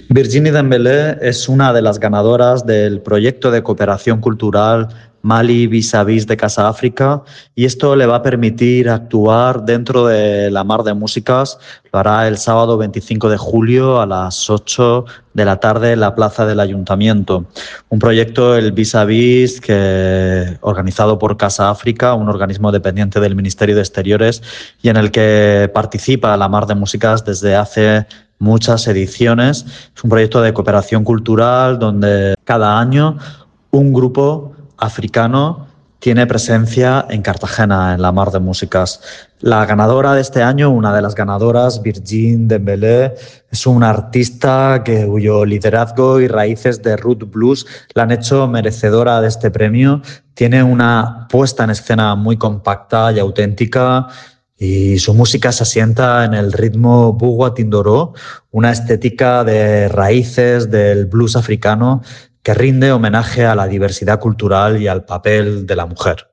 Virginie Dembélé es una de las ganadoras del proyecto de cooperación cultural Mali Vis-a-Vis de Casa África, y esto le va a permitir actuar dentro de la Mar de Músicas. Lo hará el sábado 25 de julio a las 8 de la tarde en la plaza del Ayuntamiento. Un proyecto, el Vis-a-Vis, organizado por Casa África, un organismo dependiente del Ministerio de Exteriores, y en el que participa la Mar de Músicas desde hace muchas ediciones. Es un proyecto de cooperación cultural donde cada año un grupo africano tiene presencia en Cartagena, en la Mar de Músicas. La ganadora de este año, una de las ganadoras, Virginie Dembélé, es una artista cuyo liderazgo y raíces de root blues la han hecho merecedora de este premio. Tiene una puesta en escena muy compacta y auténtica, y su música se asienta en el ritmo Bugua Tindoró, una estética de raíces del blues africano que rinde homenaje a la diversidad cultural y al papel de la mujer.